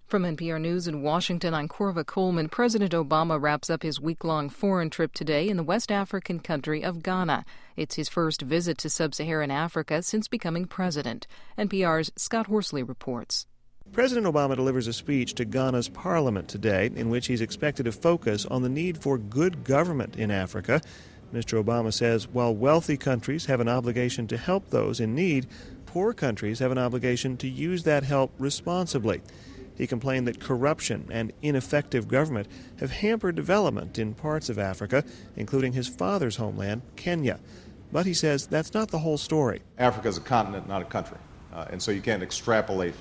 From NPR News in Washington, I'm Corva Coleman. President Obama wraps up his week-long foreign trip today in the West African country of Ghana. It's his first visit to sub-Saharan Africa since becoming president. NPR's Scott Horsley reports. President Obama delivers a speech to Ghana's parliament today in which he's expected to focus on the need for good government in Africa. Mr. Obama says while wealthy countries have an obligation to help those in need, poor countries have an obligation to use that help responsibly. He complained that corruption and ineffective government have hampered development in parts of Africa, including his father's homeland, Kenya. But he says that's not the whole story. Africa is a continent, not a country. And so you can't extrapolate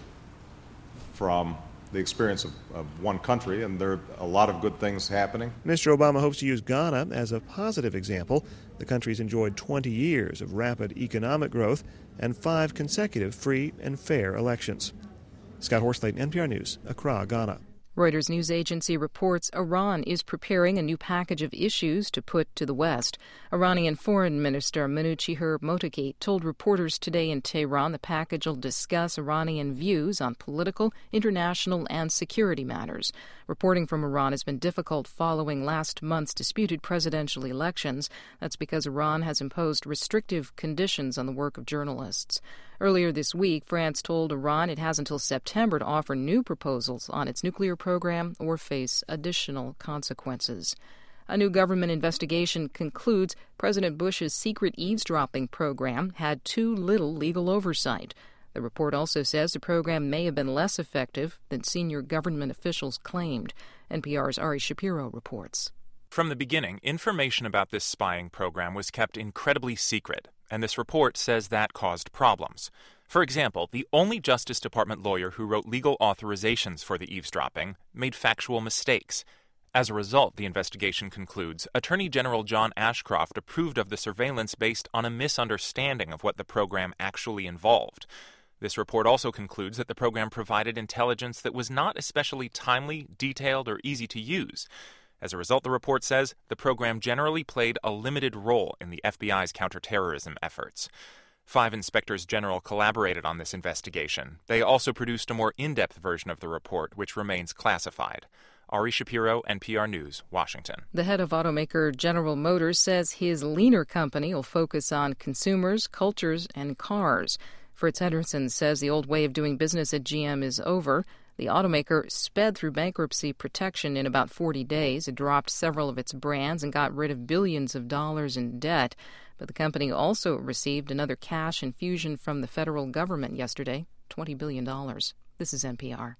from the experience of one country, and there are a lot of good things happening. Mr. Obama hopes to use Ghana as a positive example. The country's enjoyed 20 years of rapid economic growth and 5 consecutive free and fair elections. Scott Horsley, NPR News, Accra, Ghana. Reuters news agency reports Iran is preparing a new package of issues to put to the West. Iranian Foreign Minister Manouchehr Mottaki told reporters today in Tehran the package will discuss Iranian views on political, international, and security matters. Reporting from Iran has been difficult following last month's disputed presidential elections. That's because Iran has imposed restrictive conditions on the work of journalists. Earlier this week, France told Iran it has until September to offer new proposals on its nuclear program or face additional consequences. A new government investigation concludes President Bush's secret eavesdropping program had too little legal oversight. The report also says the program may have been less effective than senior government officials claimed. NPR's Ari Shapiro reports. From the beginning, information about this spying program was kept incredibly secret, and this report says that caused problems. For example, the only Justice Department lawyer who wrote legal authorizations for the eavesdropping made factual mistakes. As a result, the investigation concludes, Attorney General John Ashcroft approved of the surveillance based on a misunderstanding of what the program actually involved. This report also concludes that the program provided intelligence that was not especially timely, detailed, or easy to use. As a result, the report says the program generally played a limited role in the FBI's counterterrorism efforts. 5 inspectors general collaborated on this investigation. They also produced a more in-depth version of the report, which remains classified. Ari Shapiro, NPR News, Washington. The head of automaker General Motors says his leaner company will focus on consumers, cultures, and cars. Fritz Henderson says the old way of doing business at GM is over. The automaker sped through bankruptcy protection in about 40 days. It dropped several of its brands and got rid of billions of dollars in debt. But the company also received another cash infusion from the federal government yesterday, $20 billion. This is NPR.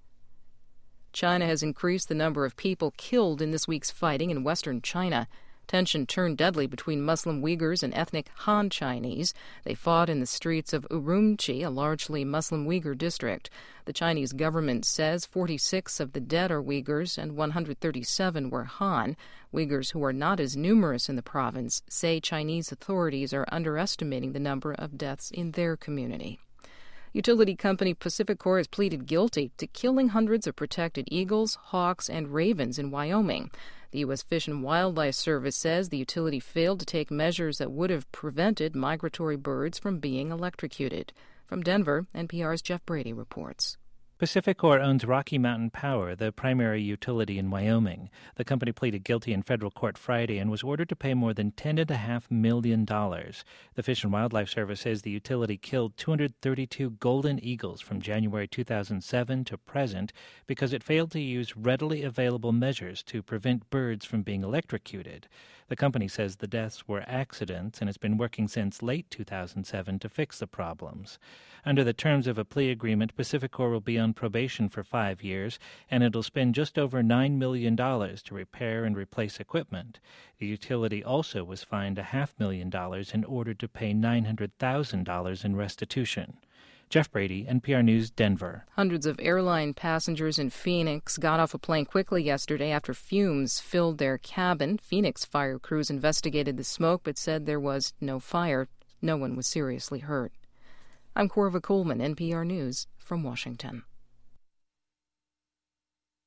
China has increased the number of people killed in this week's fighting in western China. Tension turned deadly between Muslim Uyghurs and ethnic Han Chinese. They fought in the streets of Urumqi, a largely Muslim Uyghur district. The Chinese government says 46 of the dead are Uyghurs and 137 were Han. Uyghurs, who are not as numerous in the province, say Chinese authorities are underestimating the number of deaths in their community. Utility company PacifiCorp has pleaded guilty to killing hundreds of protected eagles, hawks, and ravens in Wyoming. The U.S. Fish and Wildlife Service says the utility failed to take measures that would have prevented migratory birds from being electrocuted. From Denver, NPR's Jeff Brady reports. PacifiCorp owns Rocky Mountain Power, the primary utility in Wyoming. The company pleaded guilty in federal court Friday and was ordered to pay more than $10.5 million. The Fish and Wildlife Service says the utility killed 232 golden eagles from January 2007 to present because it failed to use readily available measures to prevent birds from being electrocuted. The company says the deaths were accidents and has been working since late 2007 to fix the problems. Under the terms of a plea agreement, PacifiCorp will be on probation for 5 years, and it'll spend just over $9 million to repair and replace equipment. The utility also was fined $500,000 and ordered to pay $900,000 in restitution. Jeff Brady, NPR News, Denver. Hundreds of airline passengers in Phoenix got off a plane quickly yesterday after fumes filled their cabin. Phoenix fire crews investigated the smoke but said there was no fire. No one was seriously hurt. I'm Corva Coleman, NPR News, from Washington.